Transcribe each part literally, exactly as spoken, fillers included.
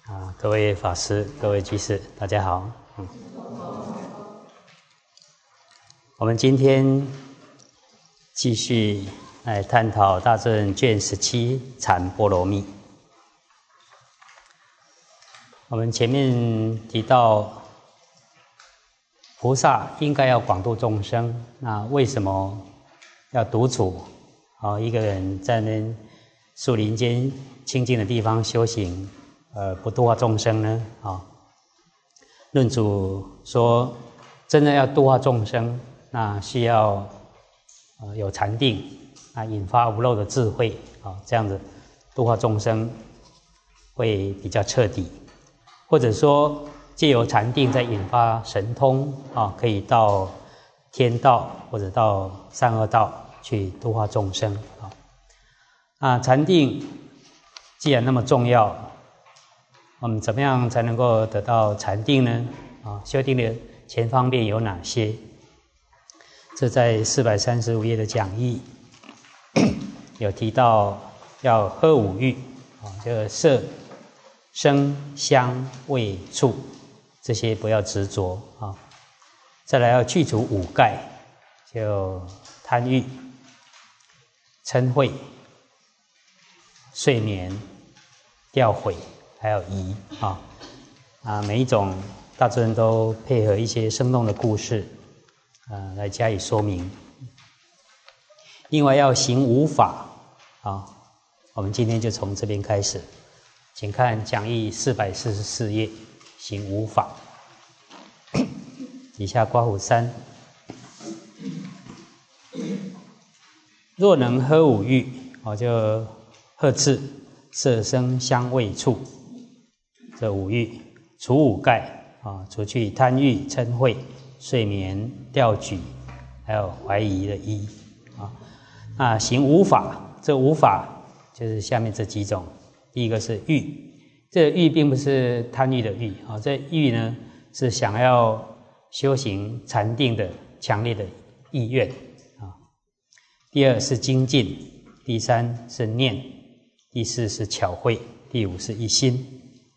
啊，各位法师、各位居士，大家好。嗯，我们今天继续来探讨大正卷十七禅波罗蜜。我们前面提到，菩萨应该要广度众生，那为什么要独处？啊，一个人在那树林间清净的地方修行？呃，不度化众生呢？啊、哦，论主说，真的要度化众生，那需要呃有禅定，啊，引发无漏的智慧啊、哦，这样子度化众生会比较彻底。或者说，借由禅定再引发神通啊、哦，可以到天道或者到善恶道去度化众生啊、哦。啊，禅定既然那么重要，我们怎么样才能够得到禅定呢？啊，修定的前方面有哪些？这在四百三十五页的讲义有提到，要呵五欲啊，这个色、声、香、味、触这些不要执着啊。再来要去除五盖，就贪欲、嗔恚、睡眠、掉悔。还有疑啊啊，每一种大自然都配合一些生动的故事，啊，来加以说明。另外要行五法啊，我们今天就从这边开始，请看讲义四百四十四页，行五法。底下括弧三，若能呵五欲，我就呵斥色声香味触。这五欲，除五盖啊，除去贪欲、嗔恚、睡眠、掉举，还有怀疑的疑啊。那行五法，这五法就是下面这几种。第一个是欲，这个欲并不是贪欲的欲啊，这欲呢是想要修行禅定的强烈的意愿啊。第二是精进，第三是念，第四是巧慧，第五是一心。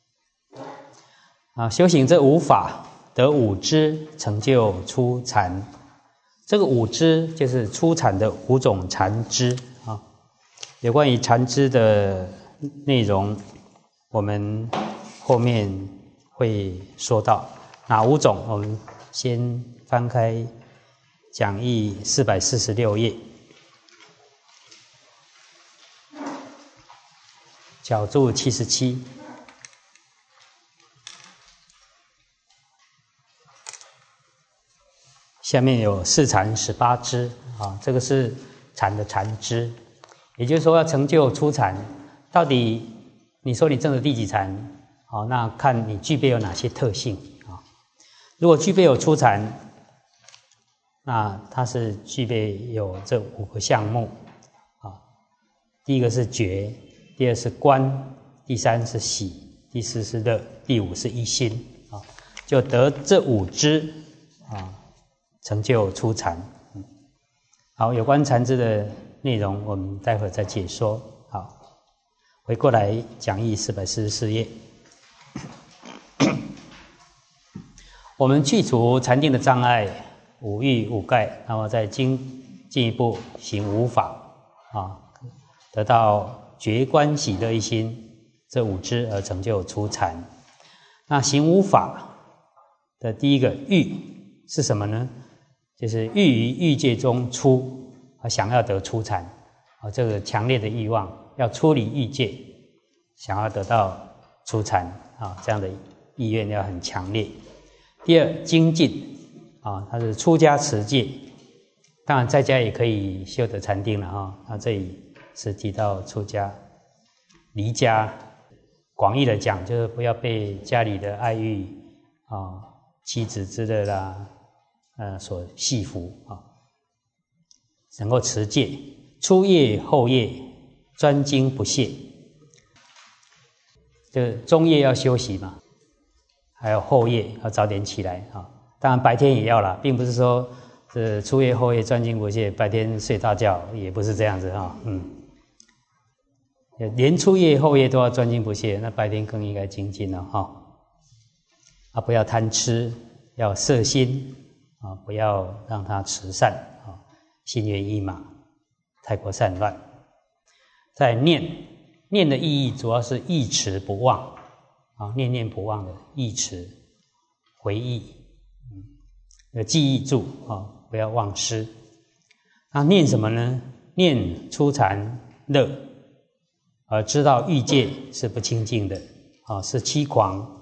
啊，修行这五法得五支，成就初禅。这个五支就是初禅的五种禅支啊。有关于禅支的内容，我们后面会说到哪五种。我们先翻开讲义四百四十六页，角注七十七。下面有四禅十八支啊，这个是禅的禅支，也就是说要成就初禅，到底你说你证的第几禅？好，那看你具备有哪些特性啊？如果具备有初禅，那它是具备有这五个项目啊。第一个是觉，第二是观，第三是喜，第四是乐，第五是一心啊，就得这五支啊。成就初禅。好，有关禅支的内容，我们待会儿再解说。好，回过来讲义四百四十四页，我们去除禅定的障碍，五欲五盖，那么再进进一步行五法啊，得到觉观喜乐一心这五支而成就初禅。那行五法的第一个欲是什么呢？就是欲于欲界中出，想要得初禅，啊，这个强烈的欲望，要出离欲界，想要得到初禅啊，这样的意愿要很强烈。第二，精进啊，它是出家持戒，当然在家也可以修得禅定了啊。那这里是提到出家、离家，广义的讲，就是不要被家里的爱欲啊、妻子之类啦。呃，所系服啊，能够持戒，初夜后夜专精不懈，就中夜要休息嘛，还有后夜要早点起来啊。当然白天也要啦，并不是说是初夜后夜专精不懈，白天睡大觉，也不是这样子哈。嗯， 连初夜后夜都要专心不懈，那白天更应该精进了哈。啊，不要贪吃，要摄心啊，不要让它迟散啊，心猿意马，太过散乱。再念，念的意义主要是忆持不忘啊，念念不忘的忆持，回忆，嗯，记忆住啊，不要忘失。那念什么呢？念初禅乐，而知道欲界是不清净的啊，是欺狂。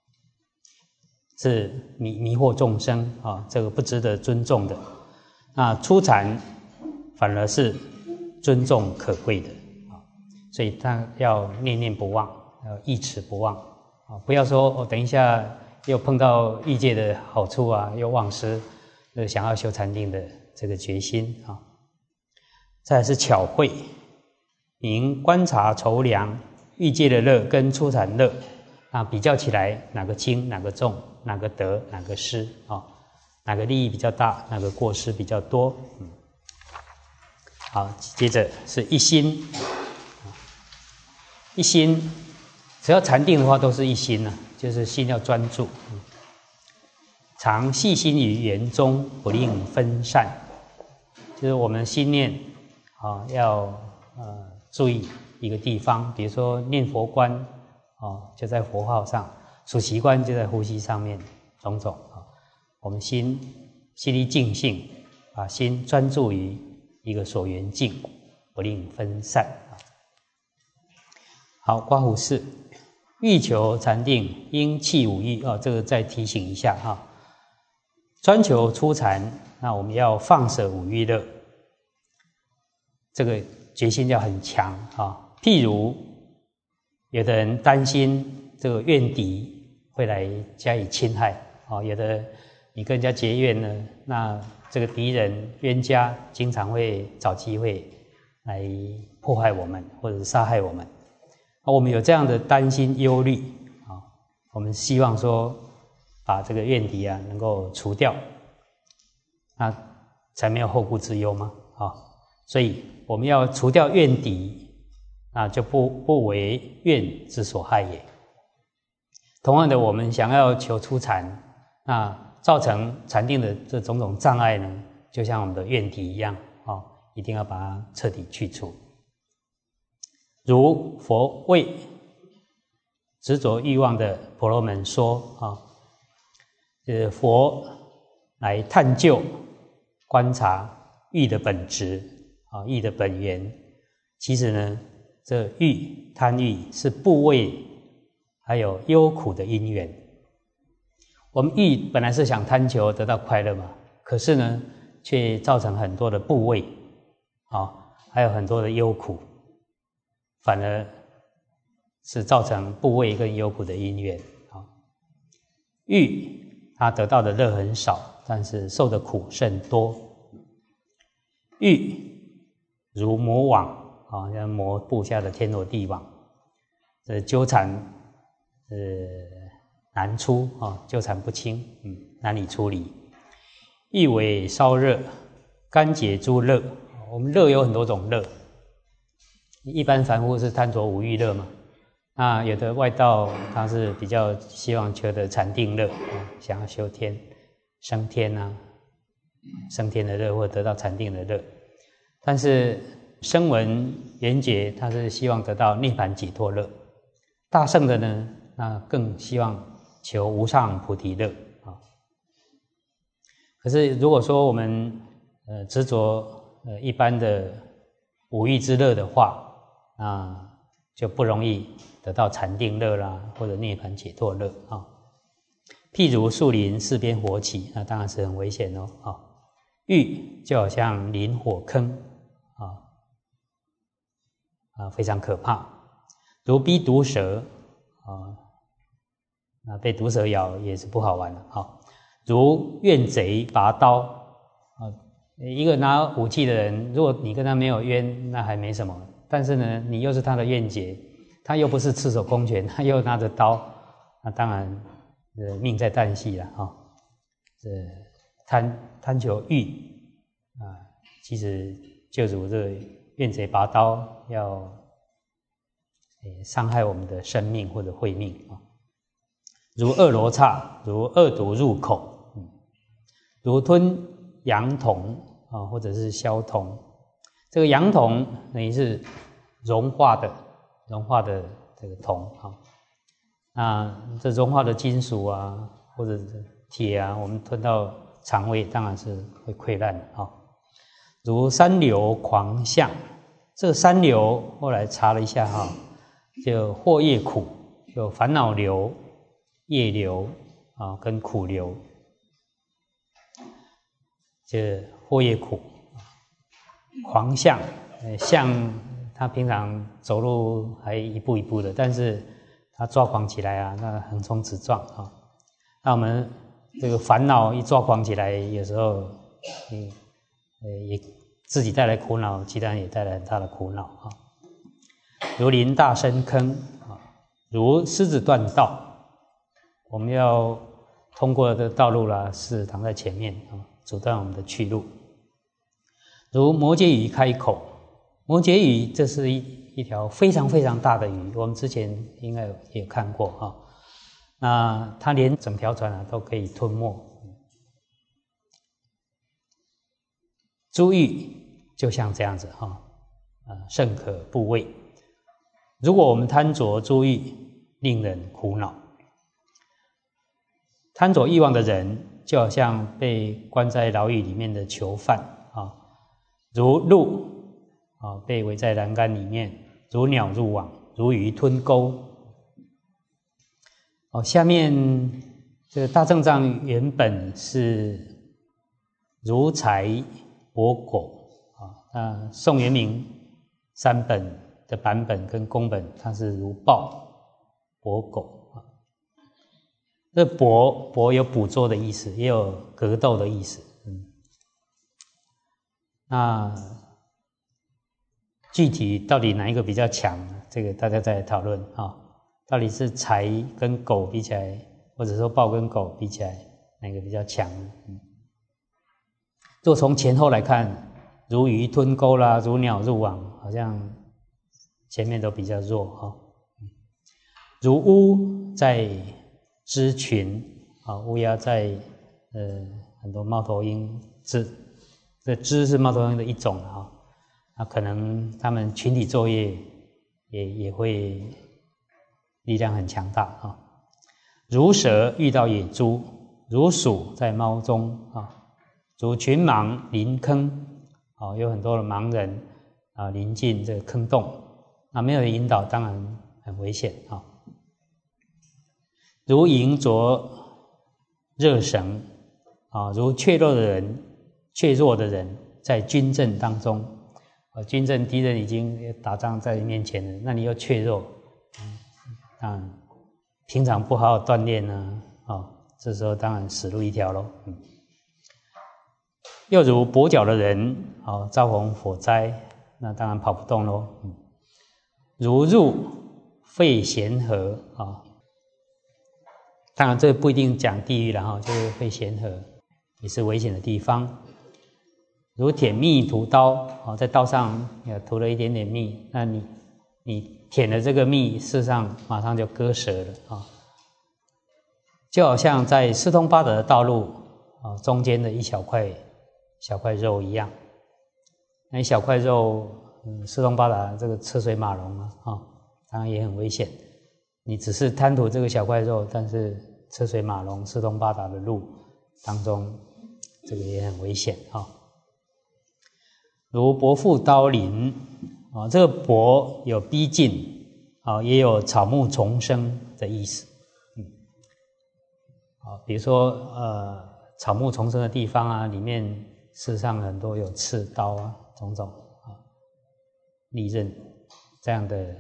是迷迷惑众生啊，这个不值得尊重的。那初禅反而是尊重可贵的啊，所以他要念念不忘，要忆持不忘啊，不要说我、哦、等一下又碰到欲界的好处啊，又忘失呃想要修禅定的这个决心啊。再来是巧慧，您观察筹量欲界的乐跟初禅乐啊，比较起来哪个轻哪个重，哪个得哪个失啊？哪个利益比较大，哪个过失比较多？嗯，好，接着是一心，一心，只要禅定的话，都是一心啊，就是心要专注，嗯，常细心于圆中，不令分散。就是我们心念啊，要呃注意一个地方，比如说念佛观啊，就在佛号上。数习惯就在呼吸上面，种种啊，我们心心力静性，把心专注于一个所缘境，不令分散啊。好，刮胡式，欲求禅定，应弃五欲啊，这个再提醒一下哈。专求初禅，那我们要放舍五欲乐，这个决心要很强啊。譬如有的人担心这个怨敌会来加以侵害啊，有的你跟人家结怨呢，那这个敌人冤家经常会找机会来破坏我们或者是杀害我们。我们有这样的担心忧虑啊，我们希望说把这个怨敌啊能够除掉，那才没有后顾之忧嘛啊，所以我们要除掉怨敌，那就不不为怨之所害也。同样的，我们想要求初禅，那造成禅定的这种种障碍呢，就像我们的怨敌一样啊，一定要把它彻底去除。如佛为执着欲望的婆罗门说啊，就是佛来探究、观察欲的本质啊，欲的本源。其实呢，这欲贪欲是怖畏还有忧苦的因缘。我们欲本来是想贪求得到快乐嘛，可是呢，却造成很多的怖畏啊，还有很多的忧苦，反而是造成怖畏跟忧苦的因缘啊。欲他得到的乐很少，但是受的苦甚多。欲如魔网啊，像魔布下的天罗地网，这纠缠呃难出啊，纠缠不清，嗯，难以处理。欲为烧热，甘解诸乐。我们乐有很多种乐，一般凡夫是贪着五欲乐嘛，那有的外道他是比较希望求得禅定乐，想要修天、升天啊，升天的乐或得到禅定的乐。但是声闻缘觉他是希望得到涅槃解脱乐，大乘的呢，那更希望求无上菩提乐啊。可是如果说我们呃执着呃一般的五欲之乐的话，啊，就不容易得到禅定乐啦，或者涅槃解脱乐啊。譬如树林四边火起，那当然是很危险哦啊。欲就好像临火坑啊啊，非常可怕。如逼毒蛇啊，那被毒蛇咬也是不好玩的啊。如怨贼拔刀啊，一个拿武器的人，如果你跟他没有冤，那还没什么。但是呢，你又是他的怨结，他又不是赤手空拳，他又拿着刀，那当然呃命在旦夕了啊。这贪贪求欲啊，其实就如这怨贼拔刀，要诶伤害我们的生命或者慧命啊。如恶罗刹，如恶毒入口，嗯，如吞羊铜啊，或者是消铜。这个羊铜等于是融化的，融化的这个铜啊。那这融化的金属啊，或者是铁啊，我们吞到肠胃，当然是会溃烂啊。如三流狂相，这个三流后来查了一下哈，就惑业苦，有烦恼流、业流啊，跟苦流。这惑业苦，狂相，相他平常走路还一步一步的，但是他抓狂起来啊，那横冲直撞啊。那我们这个烦恼一抓狂起来，有时候你呃也自己带来苦恼，其他人也带来很大的苦恼啊。如临大深坑啊，如狮子断道，我们要通过的道路啦，是挡在前面啊，阻断我们的去路。如摩羯鱼开口，摩羯鱼这是一一条非常非常大的鱼，我们之前应该也有看过哈。那它连整条船啊都可以吞没。珠玉就像这样子哈，啊，甚可怖畏。如果我们贪着珠玉，令人苦恼。贪着欲望的人，就好像被关在牢狱里面的囚犯啊，如鹿啊被围在栏杆里面，如鸟入网，如鱼吞钩。哦，下面这个大正藏原本是如柴薄狗啊，那宋元明三本的版本跟宫本，它是如豹薄狗啊。这薄薄有捕捉的意思，也有格斗的意思。嗯，那具体到底哪一个比较强，这个大家再来讨论啊。到底是柴跟狗比起来，或者说豹跟狗比起来，哪个比较强？嗯，若从前后来看，如鱼吞钩啦，如鸟入网，好像前面都比较弱哈。如乌在枝群啊，乌鸦在呃很多猫头鹰枝，这枝是猫头鹰的一种啊，那可能他们群体作业也也会力量很强大啊。如蛇遇到野猪，如鼠在猫中啊，如群盲临坑啊，有很多的盲人啊临近这个坑洞，那没有引导，当然很危险啊。如萤着热绳啊，如怯弱的人，怯弱的人在军阵当中啊，军阵敌人已经打仗在你面前了，那你又怯弱，啊，平常不好好锻炼呢，啊，这时候当然死路一条咯。嗯，又如跛脚的人啊，遭逢火灾，那当然跑不动咯。嗯，如入沸咸河啊。当然，这不一定讲地狱了哈，就是会咸河也是危险的地方。如舔蜜涂刀啊，在刀上也涂了一点点蜜，那你你舔了这个蜜，事实上马上就割舌了啊。就好像在四通八达的道路啊中间的一小块小块肉一样，那一小块肉，嗯，四通八达，这个车水马龙啊，啊，当然也很危险。你只是贪图这个小块肉，但是车水马龙、四通八达的路当中，这个也很危险啊。如伯父刀临啊，这个伯有逼近啊，也有草木丛生的意思。嗯，啊，比如说呃，草木丛生的地方啊，里面事实上很多有刺刀啊，种种啊，利刃这样的。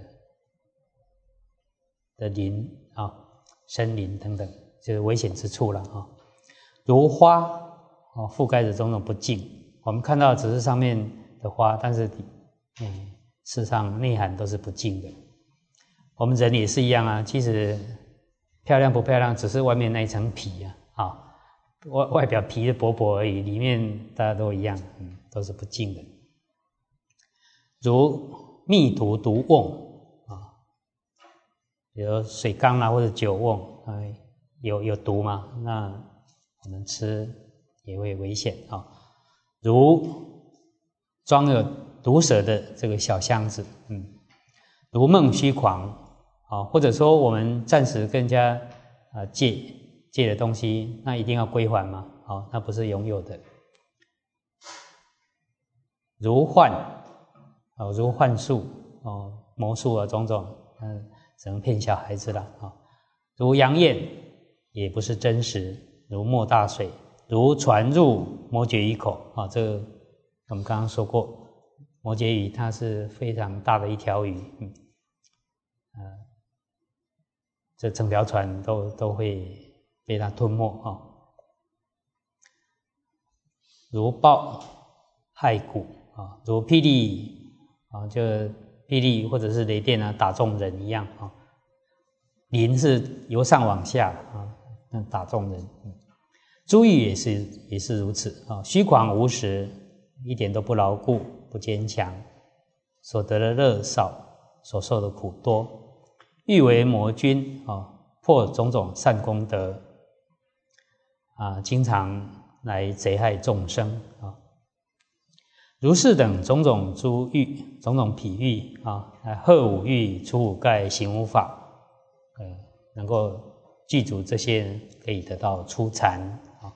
的林啊，森林等等，就是危险之处了啊。如花啊，覆盖着种种不净。我们看到只是上面的花，但是嗯，事实上内涵都是不净的。我们人也是一样啊，其实漂亮不漂亮，只是外面那一层皮啊，啊，外外表皮是薄薄而已，里面大家都一样，嗯，都是不净的。如蜜毒毒瓮。 比如水缸啊或者酒瓮啊，有有毒嘛，那我们吃也会危险啊。如装有毒蛇的这个小箱子，嗯，如梦虚诳啊，或者说我们暂时跟人家啊借借的东西，那一定要归还吗？啊，那不是拥有的。如幻啊，如幻术哦，魔术啊，种种，嗯，只能骗小孩子了啊。如阳焰，也不是真实。如没大水，如船入摩诘鱼口啊，这个我们刚刚说过，摩诘鱼它是非常大的一条鱼，嗯，呃，这整条船都都会被它吞没啊。如暴害骨啊，如霹雳啊，就霹雳或者是雷电啊打中人一样啊。鳞是由上往下啊，那打中人。珠玉也是也是如此啊，虚诳无实，一点都不牢固，不坚强，所得的乐少，所受的苦多。欲为魔君啊，破种种善功德啊，经常来贼害众生啊。如是等种种诸欲，种种譬喻啊，贺五欲，除五盖，行五法，呃，能够记住这些人，可以得到初禅啊。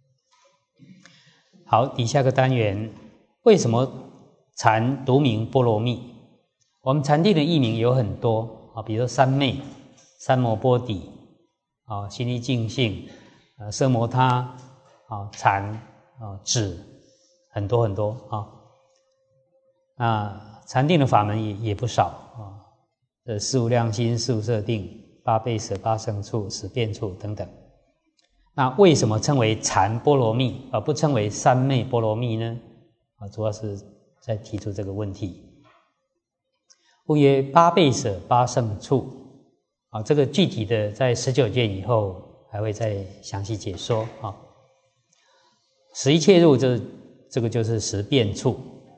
好，底下个单元，为什么禅独名波罗蜜？我们禅定的译名有很多啊，比如说三昧、三摩波底啊、心力净性、呃、奢摩他啊、禅啊、止，很多很多啊。那禅定的法门也也不少啊，这四无量心、四无色定、八倍舍、八胜处、十变处等等。那为什么称为禅波罗蜜而不称为三昧波罗蜜呢？啊，主要是在提出这个问题。故曰八倍舍、八胜处啊，这个具体的在十九卷以后还会再详细解说啊。十一切入这这个就是十变处，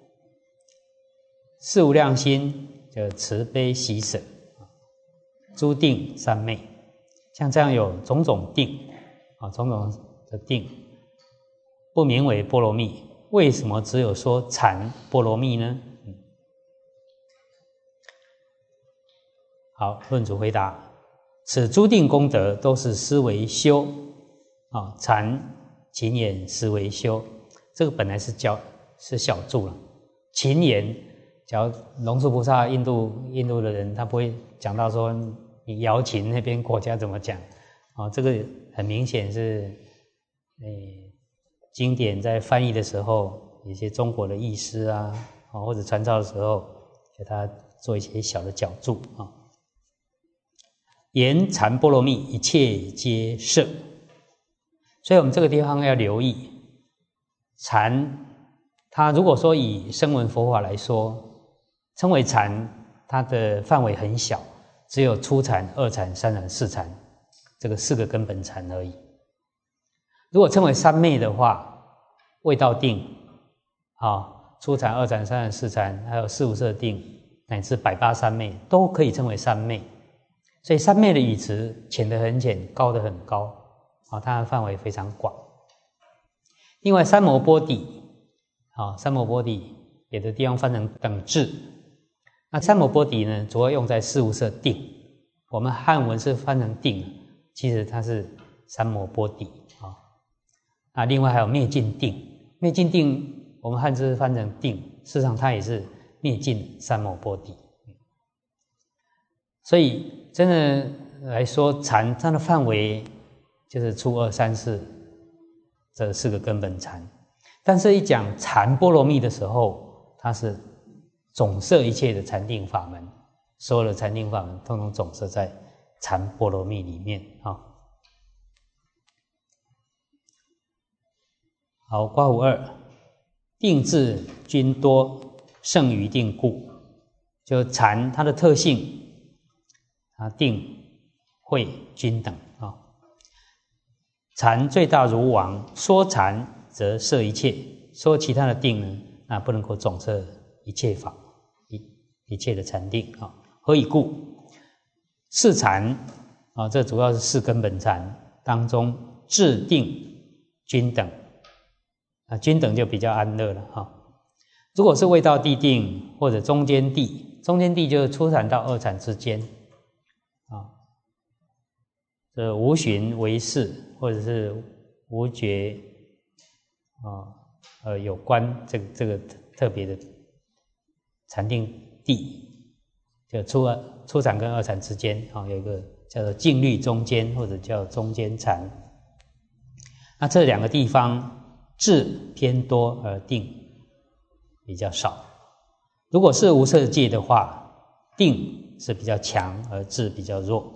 四无量心就慈悲喜舍，诸定三昧，像这样有种种定啊，种种的定，不名为波罗蜜。为什么只有说禅波罗蜜呢？嗯、好，论主回答：此诸定功德都是思维修啊，禅勤研思维修。这个本来是教是小注了，勤研。假如龙树菩萨印度印度的人，他不会讲到说你瑶琴那边国家怎么讲啊？这个很明显是，诶，经典在翻译的时候，有些中国的译师啊，啊或者传抄的时候，给他做一些小的矫注啊。言禅波罗蜜，一切皆摄。所以我们这个地方要留意，禅，它如果说以声闻佛法来说，称为禅，它的范围很小，只有初禅、二禅、三禅、四禅，这个四个根本禅而已。如果称为三昧的话，味道定，啊，初禅、二禅、三禅、四禅，还有四无色定，乃至百八三昧，都可以称为三昧。所以三昧的语词浅得很浅，高得很高，啊，它的范围非常广。另外，三摩波底，啊，三摩波底有的地方翻成等至。那三摩波底呢，主要用在四无色定，我们汉文是翻成定，其实它是三摩波底啊。那另外还有灭尽定，灭尽定我们汉字翻成定，事实上它也是灭尽三摩波底。所以真的来说，禅它的范围就是初二三四这四个根本禅，但是一讲禅波罗蜜的时候，它是总摄一切的禅定法门，所有的禅定法门通通总摄在禅波罗蜜里面啊。好，括弧二，定智均多，胜于定故。就禅它的特性，啊，定、慧均等啊。禅最大如王，说禅则摄一切，说其他的定呢，那不能够总摄一切法。一切的禅定啊，何以故？ 四禅啊，这主要是四根本禅当中，智定均等啊，均等就比较安乐了哈。如果是未到地定或者中间地，中间地就是初禅到二禅之间啊，这无寻为事，或者是无觉啊，呃，有关这个这个特别的禅定地，就初初禅跟二禅之间啊，有一个叫做静虑中间，或者叫中间禅。那这两个地方智偏多而定比较少。如果是无色界的话，定是比较强，而智比较弱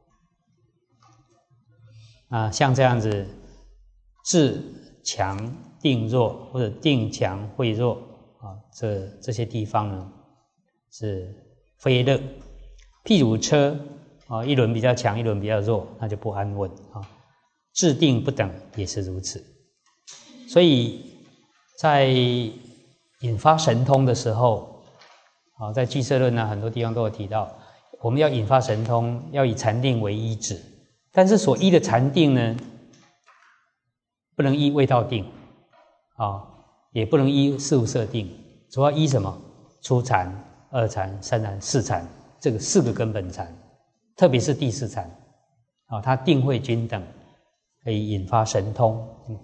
啊。啊，像这样子，智强定弱，或者定强慧弱啊，这这些地方呢是非乐。譬如车啊，一轮比较强，一轮比较弱，那就不安稳啊。智定不等也是如此。所以在引发神通的时候，啊，在俱舍论呢，很多地方都有提到，我们要引发神通，要以禅定为依止，但是所依的禅定呢，不能依未到定，啊，也不能依事无色定，主要依什么？初禅、二禅、三禅、四禅，这个四个根本禅，特别是第四禅，啊，它定慧均等，可以引发神通。嗯，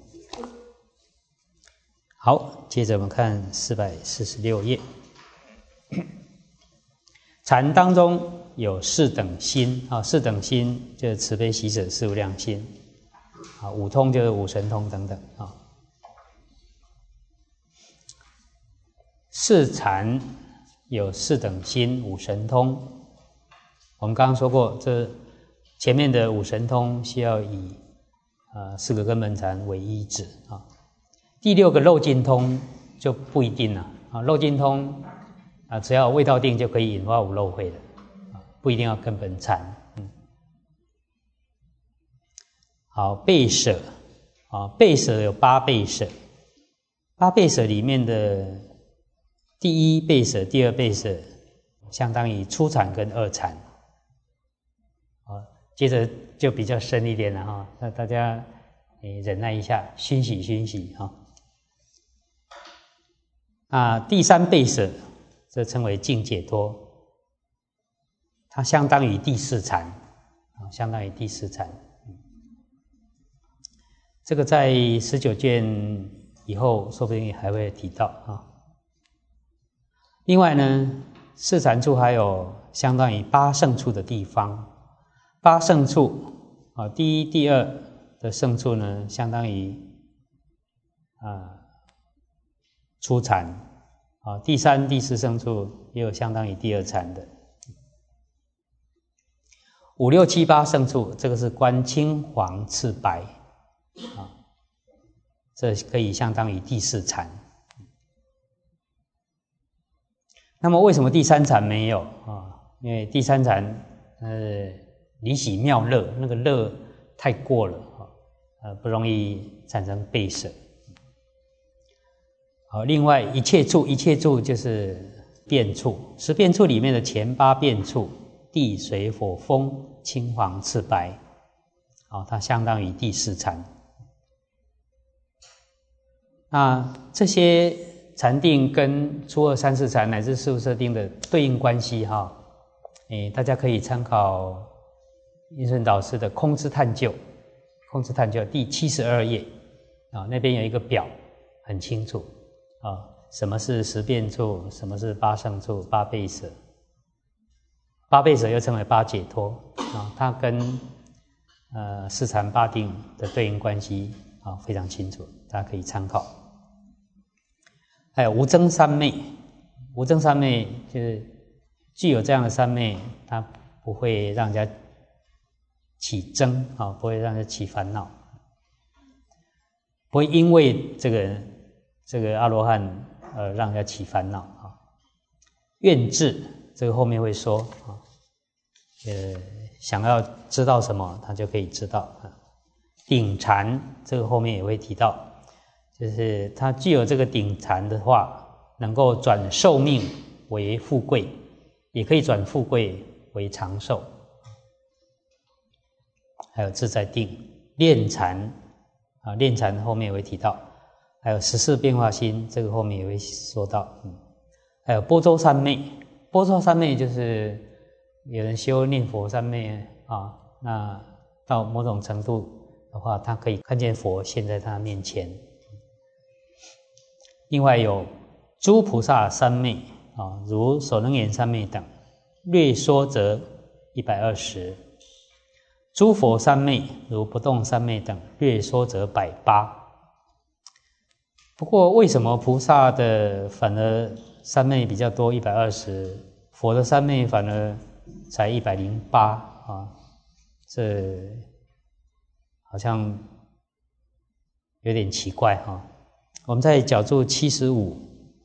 好，接着我们看四百四十六页。禅当中有四等心啊，四等心就是慈悲喜舍四无量心啊，五通就是五神通等等啊。四禅有四等心、五神通。我们刚刚说过，这前面的五神通需要以呃四个根本禅为依止啊。第六个漏尽通就不一定了啊，漏尽通啊，只要未到定就可以引发无漏慧的啊，不一定要根本禅。嗯，好，备舍啊，备舍有八备舍，八备舍里面的第一备舍、第二备舍，相当于初禅跟二禅啊。接着就比较深一点了哈，那大家诶忍耐一下，熏习熏习哈。啊，第三备舍，这称为净解脱，它相当于第四禅啊，相当于第四禅。这个在十九卷以后，说不定还会提到啊。另外呢，四禅处还有相当于八胜处的地方。八胜处啊，第一、第二的胜处呢，相当于啊初禅啊，第三、第四胜处也有相当于第二禅的。五六七八胜处，这个是观青黄赤白啊，这可以相当于第四禅。那么为什么第三禅没有啊？因为第三禅呃离喜妙乐，那个乐太过了啊，呃不容易产生备舍。好，另外一切处，一切处就是变处，十变处里面的前八变处，地水火风青黄赤白，啊，它相当于第四禅。那这些禅定跟初二三四禅乃至事无色定的对应关系哈，诶，大家可以参考印顺导师的《空知探究》，《空知探究》第七十二页啊，那边有一个表，很清楚啊，什么是十变处，什么是八胜处、八备舍，八备舍又称为八解脱啊，它跟呃四禅八定的对应关系啊非常清楚，大家可以参考。还有无争三昧，无争三昧就是具有这样的三昧，它不会让人家起争啊，不会让人家起烦恼，不会因为这个这个阿罗汉呃让人家起烦恼啊。愿智，这个后面会说啊，呃想要知道什么，他就可以知道啊。顶禅，这个后面也会提到。就是他具有这个顶禅的话，能够转寿命为富贵，也可以转富贵为长寿。 还有自在定、炼禅啊，炼禅后面也会提到，还有十四变化心，这个后面也会说到，嗯，还有般舟三昧，般舟三昧就是有人修念佛三昧啊，那到某种程度的话，他可以看见佛现在他面前。另外有诸菩萨三昧啊，如首楞严三昧等，略说则一百二十。诸佛三昧，如不动三昧等，略说则百八。不过，为什么菩萨的反而三昧比较多，一百二十，佛的三昧反而才一百零八啊？这好像有点奇怪哈、啊。我们在角注七十五，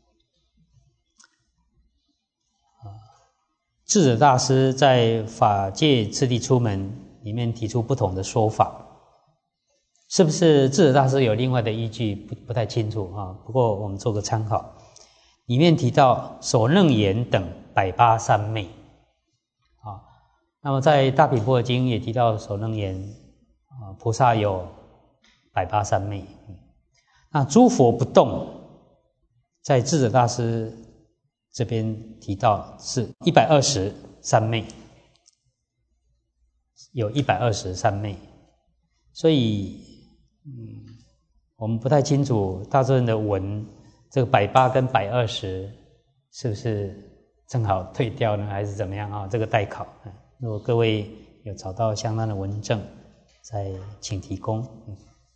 智者大师在《法界次第出门》里面提出不同的说法，是不是智者大师有另外的依据？不不太清楚啊。不过我们做个参考，里面提到首楞严等百八三昧啊。那么在大品般若经也提到首楞严啊，菩萨有百八三昧。那诸佛不动，在智者大师这边提到是一百二十三昧。有一百二十三昧，所以，嗯，我们不太清楚大众的文，这个百八跟百二十是不是正好退掉呢，还是怎么样啊？这个待考。如果各位有找到相当的文证，再请提供。嗯、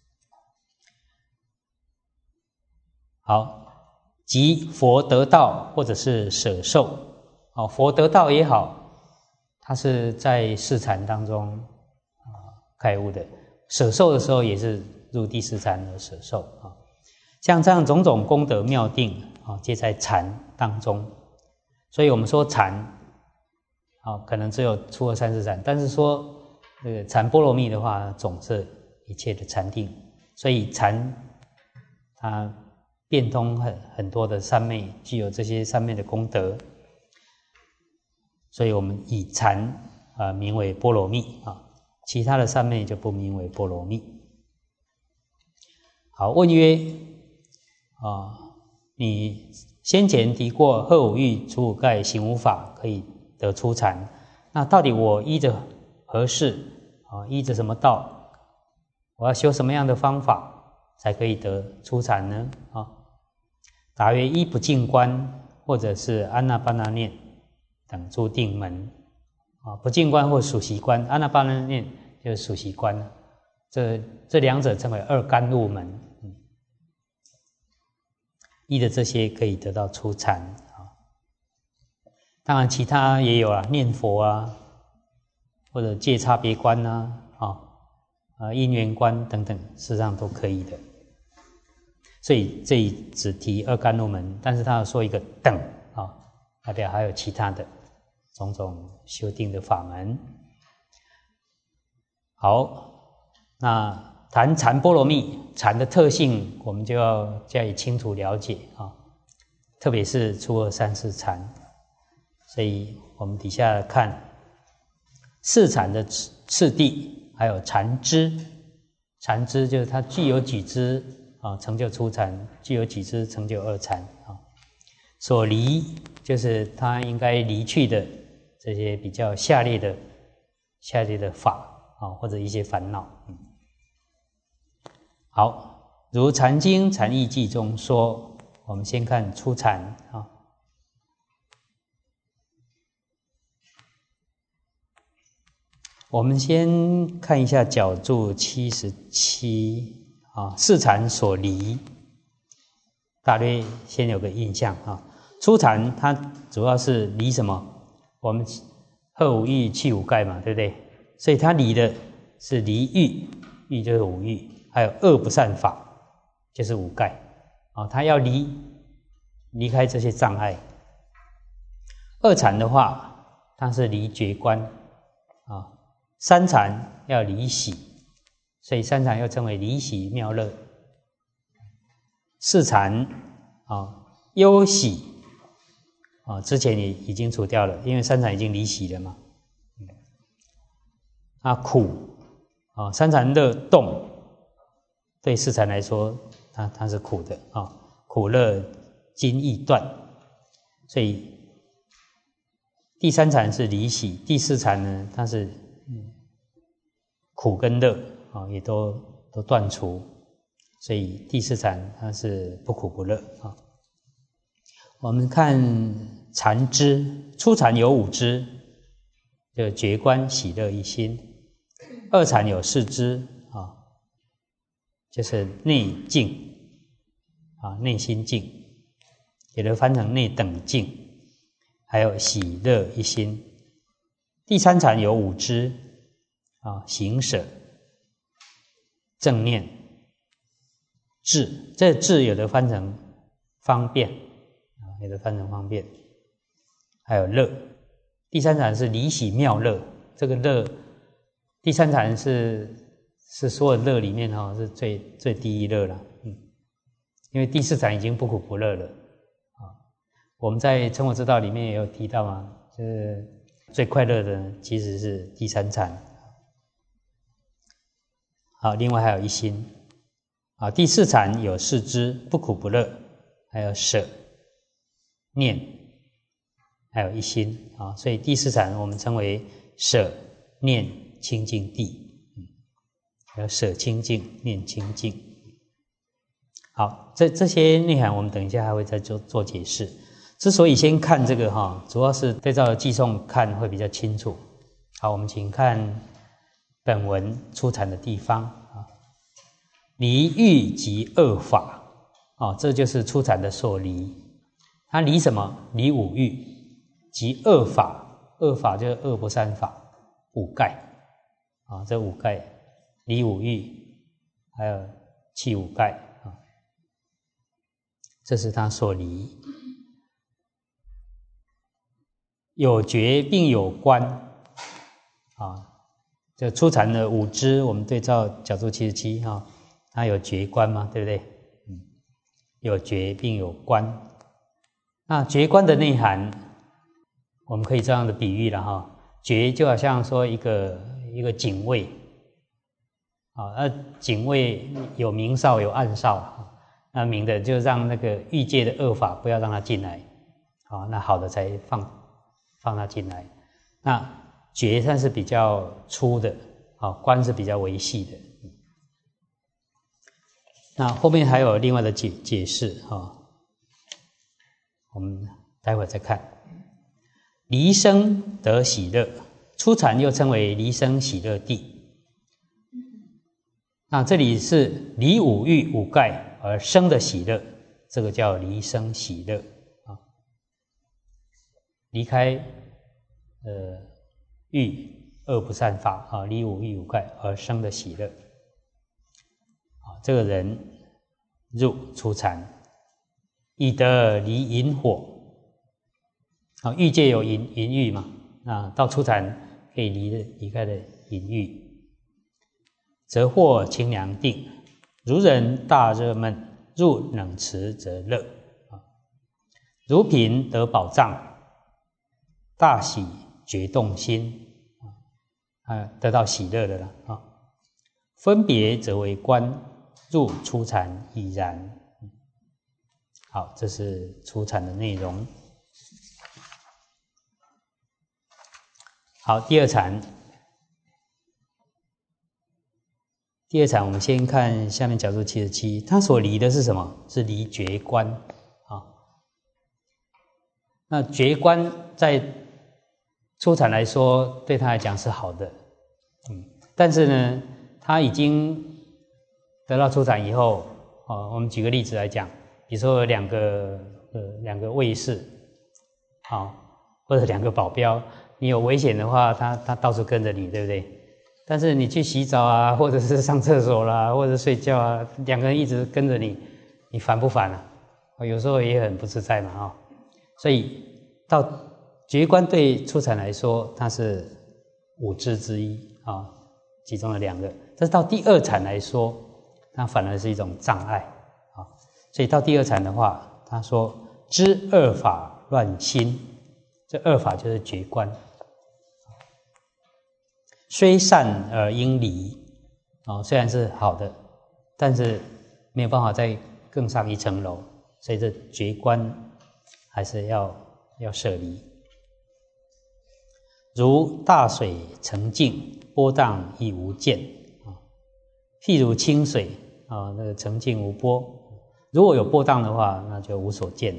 好，即佛得道或者是舍受，哦，佛得道也好。他是在四禅当中啊开悟的，舍受的时候也是入第四禅而舍受啊。像这样种种功德妙定啊，皆在禅当中。所以我们说禅啊，可能只有初二三四禅，但是说这个禅波罗蜜的话，总是一切的禅定。所以禅它变通很很多的三昧，具有这些三昧的功德。所以我们以禅啊、呃、名为波罗蜜啊，其他的三昧就不名为波罗蜜。好，问曰啊，你先前提过喝五欲、除五盖、行五法可以得初禅，那到底我依着何事啊？依着什么道？我要修什么样的方法才可以得初禅呢？啊，答曰：依不净观，或者是安那巴那念等诸定门啊，不净观或数息观，安那巴那念就是数息观，这这两者称为二甘露门。嗯，依着这些可以得到初禅啊。当然，其他也有啊，念佛啊，或者戒差别观呐，啊啊因缘观等等，事实上都可以的。所以这里只提二甘露门，但是他要说一个等啊，代表还有其他的种种修定的法门。好，那谈禅波罗蜜，禅的特性我们就要加以清楚了解啊，特别是初二三四禅。所以我们底下看四禅的次第，还有禅支。禅支就是它具有几支啊，成就初禅；具有几支成就二禅啊。所离就是它应该离去的这些比较下列的下列的法啊，或者一些烦恼。嗯，好，如《禅经·禅义记》中说，我们先看初禅啊。我们先看一下角注七十七啊，四禅所离，大约先有个印象啊。初禅它主要是离什么？我们喝五欲去五盖嘛，对不对？所以它离的是离欲，欲就是五欲，还有恶不善法，就是五盖啊。它要离离开这些障碍。二禅的话，它是离觉观啊。三禅要离喜，所以三禅又称为离喜妙乐。四禅啊，忧喜啊，之前也已经除掉了，因为三禅已经离喜了嘛。啊，苦啊，三禅乐动，对四禅来说，它它是苦的啊，苦乐津易断，所以第三禅是离喜，第四禅呢，它是苦跟乐啊，也都都断除，所以第四禅它是不苦不乐啊。我们看禅支，初禅有五支，就觉观喜乐一心；二禅有四支啊，就是内静啊，内心静，有的翻成内等静，还有喜乐一心。第三禅有五支啊，行舍、正念、智，这智有的翻成方便啊，有的翻成方便，还有乐。第三禅是离喜妙乐，这个乐，第三禅是是所有乐里面哈、哦、是最最第一乐了，嗯，因为第四禅已经不苦不乐了啊。我们在成佛之道里面也有提到嘛，就是最快乐的其实是第三禅。好，另外还有一心啊，第四禅有四支，不苦不乐，还有舍、念，还有一心啊，所以第四禅我们称为舍、念、清净地，嗯，还有舍清净、念清净。好，这这些内涵我们等一下还会再做做解释。之所以先看这个哈，主要是对照偈颂看会比较清楚。好，我们请看本文出禅的地方啊，离欲及恶法啊，这就是出禅的所离。它离什么？离五欲及恶法，恶法就是恶不善法，五盖啊，这五盖离五欲，还有弃五盖啊，这是它所离。有觉并有观啊，这初禅的五支，我们对照角注七十七哈，它有觉观嘛，对不对？嗯，有觉并有观。那觉观的内涵，我们可以这样的比喻了哈，觉就好像说一个一个警卫啊，那警卫有明哨有暗哨，那明的就让那个欲界的恶法不要让它进来，好，那好的才放。放它进来，那觉算是比较粗的，啊，观是比较微细的。那后面还有另外的解解释哈，我们待会儿再看。离生得喜乐，初禅又称为离生喜乐地。那这里是离五欲五盖而生的喜乐，这个叫离生喜乐。离开呃欲恶不善法啊，离五欲五盖而生的喜乐啊，这个人入初禅，以得离淫火啊，欲界有淫淫欲嘛，啊，到初禅可以离离开的淫欲，则获清凉定，如人大热闷，入冷池则乐啊，如贫得宝藏。大喜觉动心啊，得到喜乐的了啊。分别则为观，入初禅已然。好，这是初禅的内容。好，第二禅。第二禅，我们先看下面角注七十七，它所离的是什么？是离觉观啊。那觉观在初禅来说，对他来讲是好的，嗯，但是呢，他已经得到初禅以后，哦，我们举个例子来讲，比如说有两个呃两个卫士，好、哦，或者两个保镖，你有危险的话，他他到处跟着你，对不对？但是你去洗澡啊，或者是上厕所啦，或者睡觉啊，两个人一直跟着你，你烦不烦啊？有时候也很不自在嘛，啊、哦，所以到觉观对初禅来说，它是五支之一啊，其中的两个。但是到第二禅来说，它反而是一种障碍啊。所以到第二禅的话，他说知二法乱心，这二法就是觉观，虽善而应离哦，虽然是好的，但是没有办法再更上一层楼，所以这觉观还是要要舍离。如大水澄净，波荡亦无见啊。譬如清水啊，那个澄净无波，如果有波荡的话，那就无所见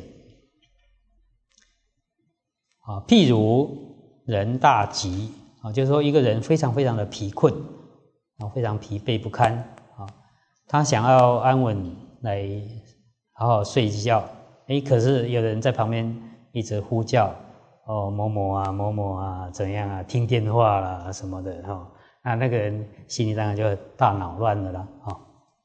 啊。譬如人大疾啊，就是说一个人非常非常的疲困啊，非常疲惫不堪啊，他想要安稳来好好睡一觉，诶，可是有人在旁边一直呼叫。哦，某某啊，某某啊，怎样啊？听电话啦什么的哈、哦，那那个人心里当然就大恼乱了啦啊、哦。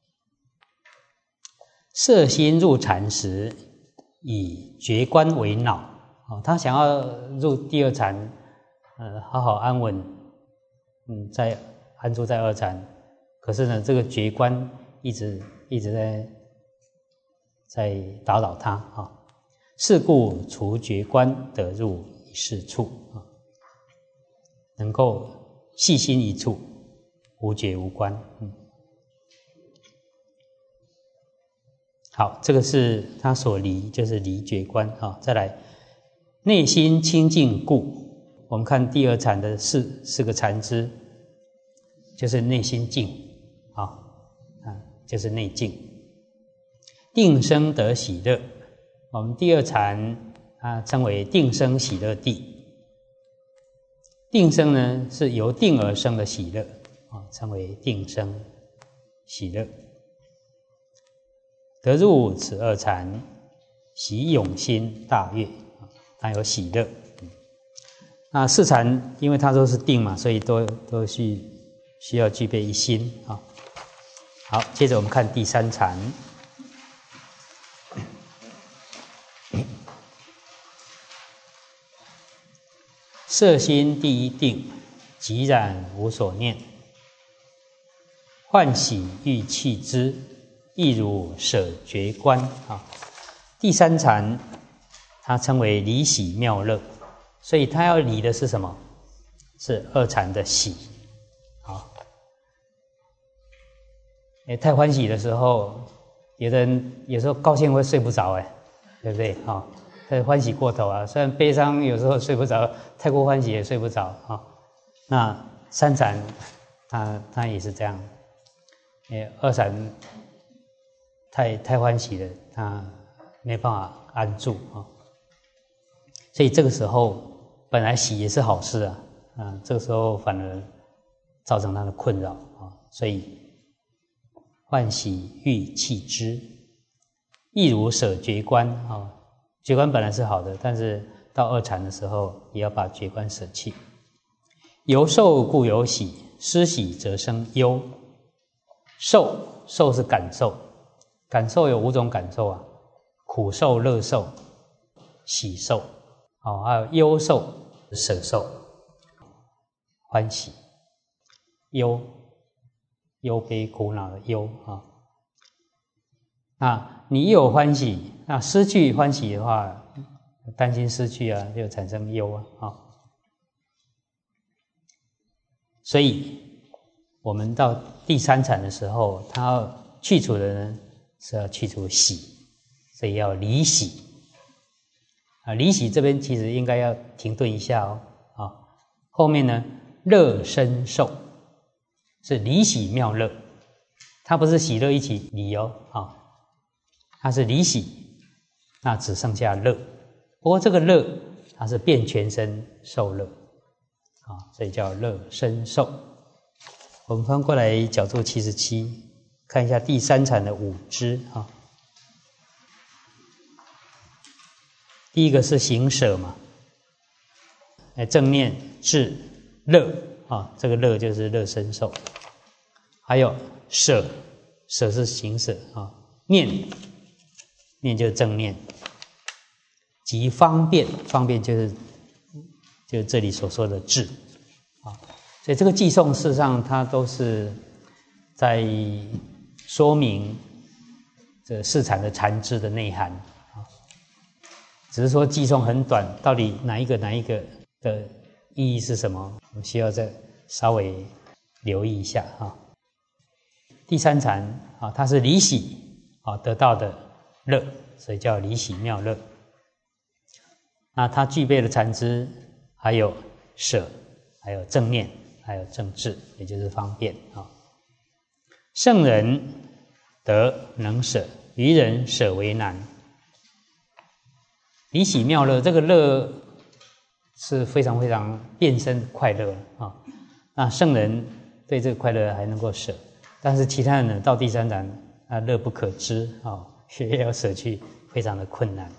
摄心入禅时，以觉观为恼啊、哦，他想要入第二禅，呃，好好安稳，嗯，在安住在二禅，可是呢，这个觉观一直一直在在打扰他啊。哦，是故除觉观得入一事处啊，能够细心一处，无觉无观。嗯，好，这个是他所离，就是离觉观啊。再来，内心清净故，我们看第二禅的四四个禅支，就是内心静啊啊，就是内静，定生得喜乐。我们第二禅啊称为定生喜乐地，定生呢是由定而生的喜乐啊，称为定生喜乐。得入此二禅，喜永心大悦啊，它有喜乐。那四禅因为它都是定嘛，所以都都需需要具备一心啊。好，接着我们看第三禅。摄心第一定，寂然无所念，欢喜欲弃之，亦如舍觉观啊。第三禅，它称为离喜妙乐，所以它要离的是什么？是二禅的喜。好，哎，太欢喜的时候，有的人有时候高兴会睡不着，哎，对不对？啊。太欢喜过头啊，虽然悲伤有时候睡不着，太过欢喜也睡不着啊。那三禅，它它也是这样，诶，二禅太太欢喜了，它没办法安住啊。所以这个时候本来喜也是好事啊，啊，这个时候反而造成他的困扰啊。所以欢喜欲弃之，亦如舍觉观啊。觉观本来是好的，但是到二禅的时候，也要把觉观舍弃。由受故有喜，失喜则生忧。受受是感受，感受有五种感受啊：苦受、乐受、喜受，哦，还有忧受、舍受、欢喜、忧、忧悲苦恼的忧啊。那你一有欢喜，那失去欢喜的话，担心失去啊，就产生忧啊。哦，所以我们到第三禅的时候，它要去除的呢是要去除喜，所以要离喜啊。离喜这边其实应该要停顿一下哦。啊，后面呢乐生受是离喜妙乐，它不是喜乐一起离哦啊。它是离喜，那只剩下乐。不过这个乐，它是遍全身受乐，啊，所以叫乐生受。我们翻过来角度七十七，看一下第三禅的五支啊。第一个是行舍嘛，哎，正念、智、乐啊，这个乐就是乐生受。还有舍，舍是行舍啊，念。念就是正念，即方便，方便就是就是这里所说的智啊。所以这个偈颂事实上它都是在说明这四禅的禅支的内涵啊。只是说偈颂很短，到底哪一个哪一个的意义是什么，我需要再稍微留意一下啊。 第三禅啊，它是离喜啊得到的乐，所以叫离喜妙乐。那它具备了禅知，还有舍，还有正念，还有正智，也就是方便啊。圣人得能舍，愚人舍为难。离喜妙乐，这个乐是非常非常变身快乐啊。那圣人对这个快乐还能够舍，但是其他人呢，到第三禅啊，乐不可支啊，也要舍去，非常的困难。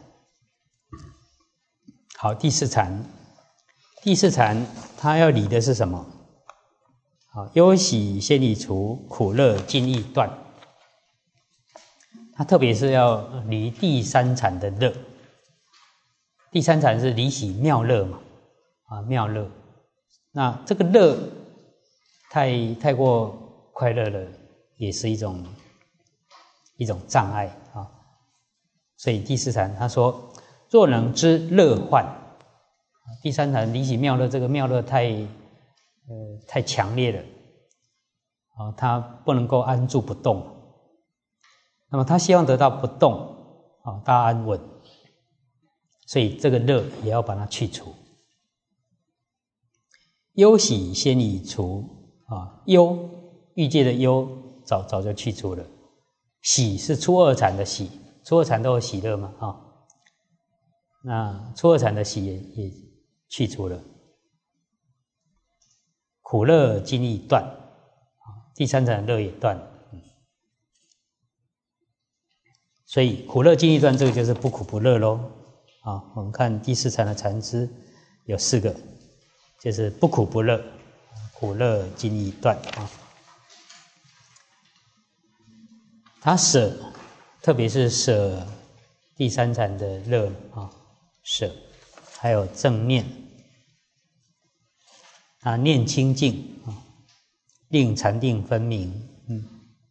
好，第四禅，第四禅它要离的是什么？好，忧喜先已除，苦乐尽易断。它特别是要离第三禅的乐。第三禅是离喜妙乐嘛，啊，妙乐。那这个乐太太过快乐了，也是一种一种障碍啊。所以第四禅他说，若能知乐患，第三禅离喜妙乐，这个妙乐太呃太强烈了啊，他不能够安住不动。那么他希望得到不动啊，大安稳，所以这个乐也要把它去除。忧喜先已除啊，忧欲界的忧早早就去除了。喜是初二禅的喜，初二禅都有喜乐嘛啊，那初二禅的喜也也去除了。苦乐尽易断，第三禅的乐也断了。所以苦乐尽易断，这个就是不苦不乐咯。啊，我们看第四禅的禅知有四个，就是不苦不乐，苦乐尽易断啊。他舍，特别是舍第三禅的乐啊，舍，还有正念，啊，念清净啊，令禅定分明，嗯，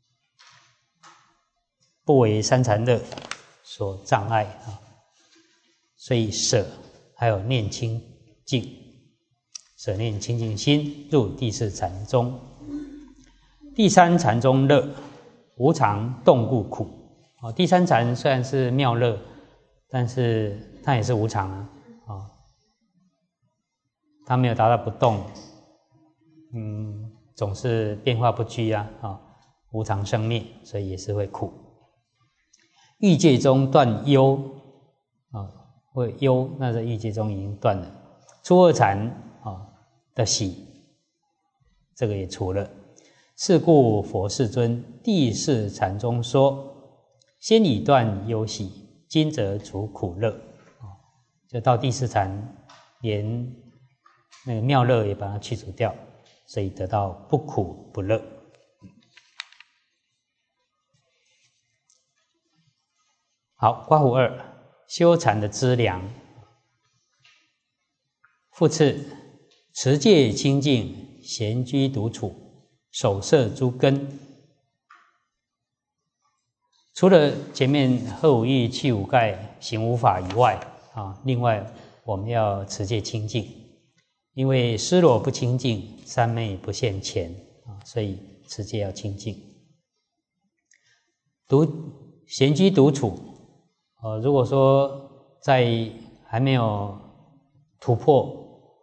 不为三禅乐所障碍啊。所以舍还有念清净，舍念清净心入第四禅中。第三禅中乐，无常动故苦。哦，第三禅虽然是妙乐，但是它也是无常啊，哦，它没有达到不动，嗯，总是变化不居啊，哦，无常生灭，所以也是会苦。欲界中断忧啊。哦，会忧，那在欲界中已经断了。初二禅啊的喜，这个也除了。是故佛世尊第四禅中说：先已断忧喜，今则除苦乐。就到第四禅，连那个妙乐也把它去除掉，所以得到不苦不乐。好，刮胡二。修禅的资粮，复次，持戒清净，闲居独处，守摄诸根。除了前面喝五欲、去五盖、行五法以外啊，另外我们要持戒清净，因为失裸不清净，三昧不现前啊，所以持戒要清净。独闲居独处。呃，如果说在还没有突破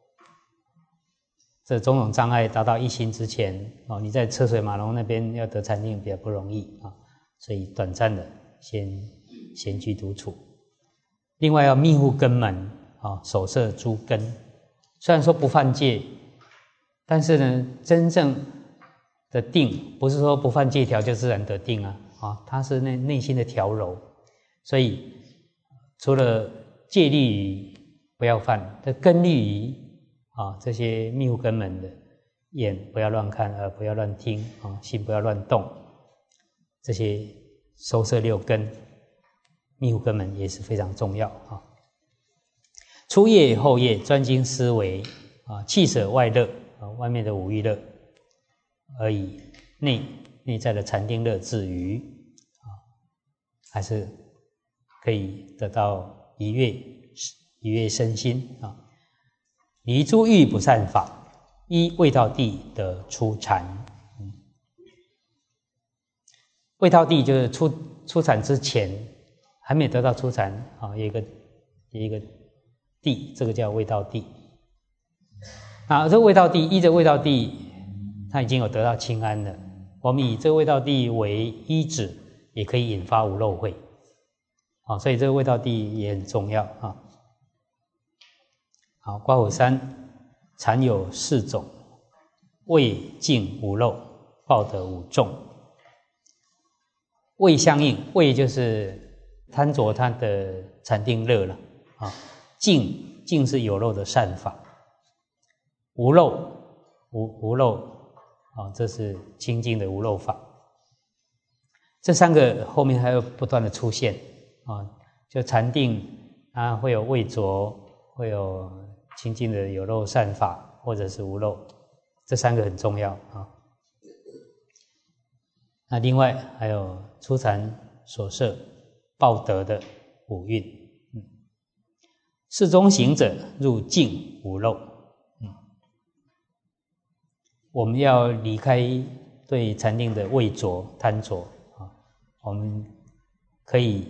这种种障碍达到一心之前，哦，你在车水马龙那边要得禅定比较不容易啊，所以短暂的先闲居独处。另外要密护根门啊，守摄诸根。虽然说不犯戒，但是呢，真正的定不是说不犯戒条就自然得定啊，啊，它是内内心的调柔。所以除了戒律仪不要犯，的根律仪啊，这些密护根门的，眼不要乱看，耳不要乱听啊，心不要乱动，这些收摄六根、密护根门也是非常重要啊。初夜后夜专精思维啊，弃舍外乐啊，外面的五欲乐，而以内内在的禅定乐自娱啊，还是可以得到愉悦，愉悦身心啊。离诸欲不善法，依未到地得初禅。 未到地就是出出产之前，还没有得到出产啊，有一个有一个地，这个叫未到地。啊，这个未到地依着未到地，它已经有得到清安了。我们以这个未到地为依止，也可以引发无漏慧。啊，所以这个未到地也很重要啊。好，刮胡三禅有四种：味、净、无漏，报得五众。味相应，味就是贪着它的禅定乐了啊。净，净是有漏的善法。无漏，无无漏啊，这是清净的无漏法。这三个后面还要不断的出现啊，就禅定啊，会有味着，会有清净的有漏善法，或者是无漏，这三个很重要啊。那另外还有初禅所摄报得的五蕴，嗯，事中行者入净无漏，嗯，我们要离开对禅定的畏着贪着啊，我们可以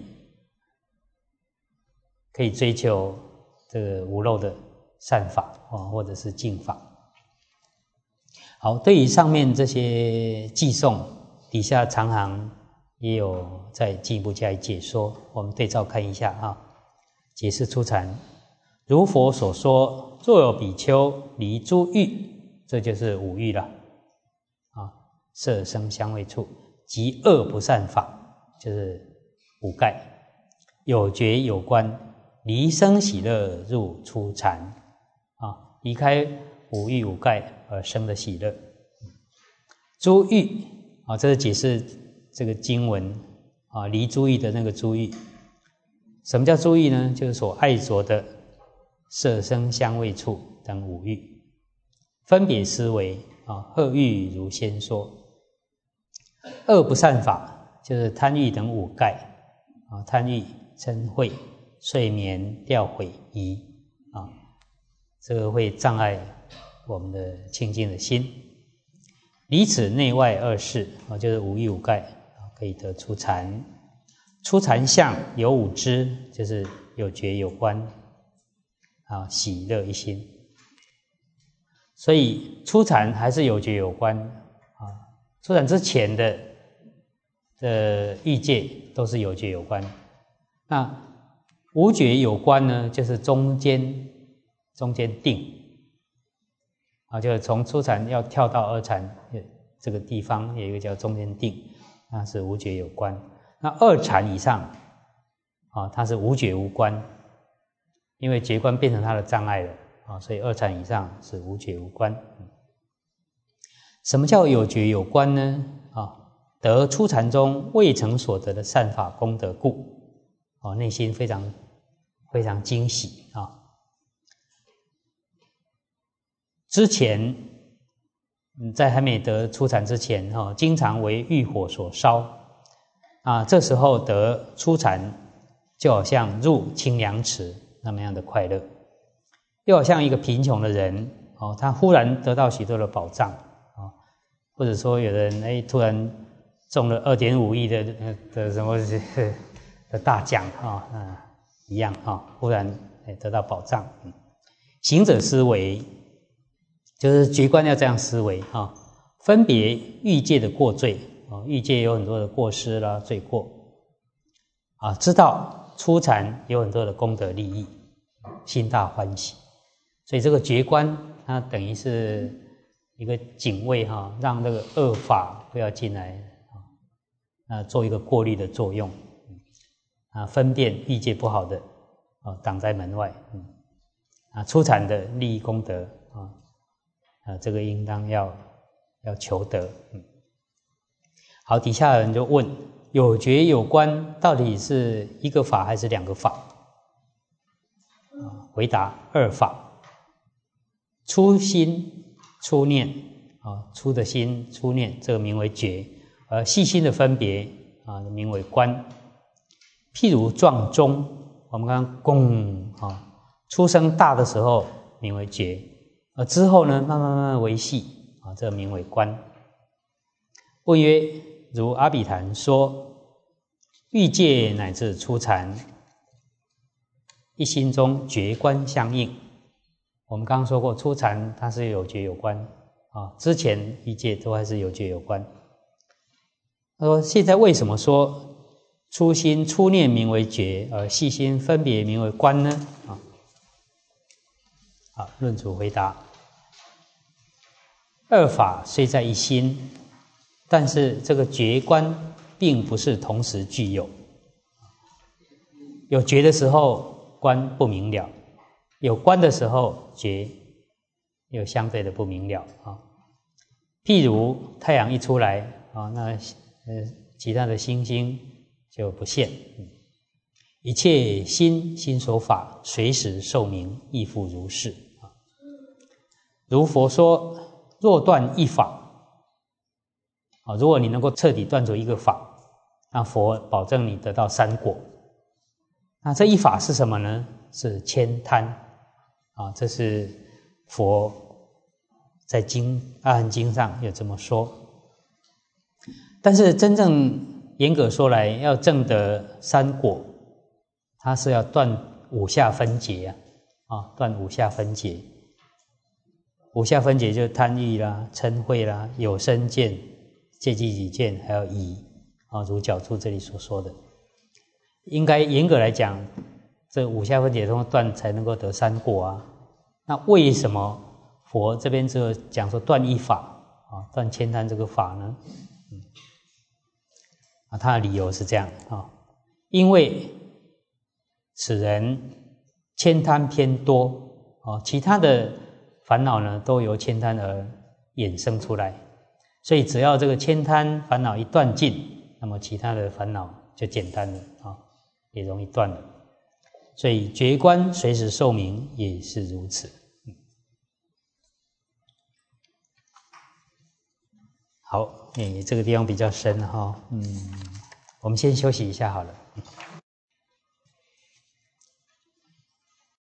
可以追求这个无漏的善法啊，或者是净法。好，对于上面这些偈颂，底下长行也有再进一步加以解说，我们对照看一下啊。解释初禅，如佛所说，若有比丘离诸欲，这就是五欲了啊，色声香味触，即恶不善法，就是五盖，有觉有观，离生喜乐入初禅啊，离开五欲五盖而生的喜乐。诸欲啊，这是解释这个经文啊，离诸欲的那个诸欲。什么叫诸欲呢？就是所爱着的色声香味触等五欲，分别思维啊，恶欲如先说。恶不善法就是贪欲等五盖啊，贪欲、嗔恚、睡眠、掉悔、疑啊，这个会障碍我们的清净的心。离此内外二事啊，就是五欲五盖啊，可以得初禅。初禅相有五支，就是有觉有观啊，喜乐一心。所以初禅还是有觉有观啊，初禅之前的的欲界都是有觉有观。那无觉有观呢，就是中间中间定啊，就是从初禅要跳到二禅这个地方有一个叫中间定，那是无觉有观。那二禅以上啊，它是无觉无观，因为觉观变成它的障碍了啊，所以二禅以上是无觉无观。什么叫有觉有观呢？啊，得初禅中未曾所得的善法功德故，啊，内心非常非常惊喜啊。之前在还没得初禅之前哈，经常为欲火所烧啊，这时候得初禅，就好像入清凉池那么样的快乐，又好像一个贫穷的人哦，他忽然得到许多的宝藏啊，或者说有人哎突然中了二点五亿的的什么的大奖啊，嗯，一样啊，忽然哎得到宝藏。嗯，行者思维就是觉观要这样思维啊，分别欲界的过罪啊，欲界有很多的过失啦、罪过啊，知道初禅有很多的功德利益，心大欢喜。所以这个觉观它等于是一个警卫哈，让那个恶法不要进来啊，做一个过滤的作用啊，分辨欲界不好的啊，挡在门外。嗯啊，初禅的利益功德啊。啊，这个应当要要求得。嗯，好，底下人就问：有觉有观到底是一个法还是两个法？啊，回答：二法。初心、初念啊，初的心、初念，这个名为觉；而细心的分别啊，名为观。譬如撞钟，我们刚刚咣啊，出声大的时候名为觉。而之后呢，慢慢慢慢微细啊，这个名为观。问曰： 如阿比昙说，欲界乃至初禅，一心中觉观相应。我们刚刚说过，初禅它是有觉有观啊，之前欲界都还是有觉有观。他说：现在为什么说初心初念名为觉，而细心分别名为观呢？啊，好，论主回答：二法虽在一心，但是这个觉观并不是同时具有。有觉的时候，观不明了；有观的时候，觉又相对的不明了啊。譬如太阳一出来啊，那呃其他的星星就不现。一切心心所法，随时受名，亦复如是啊。如佛说，若断一法啊，如果你能够彻底断除一个法，那佛保证你得到三果。那这一法是什么呢？是悭贪啊，这是佛在经阿含经上有这么说。但是真正严格说来，要证得三果，它是要断五下分结啊，啊，断五下分结。五下分结就是贪欲啦、嗔恚啦、有身见、戒忌己见，还有疑啊，如角注这里所说的。应该严格来讲，这五下分解通断才能够得三果啊。那为什么佛这边只有讲说断一法啊，断悭贪这个法呢？嗯，啊，他的理由是这样啊，因为此人悭贪偏多啊，其他的烦恼呢都由悭贪而衍生出来，所以只要这个悭贪烦恼一断尽，那么其他的烦恼就简单了啊。也容易断了，所以觉观随时受名也是如此。好，诶，这个地方比较深哈，嗯，我们先休息一下好了。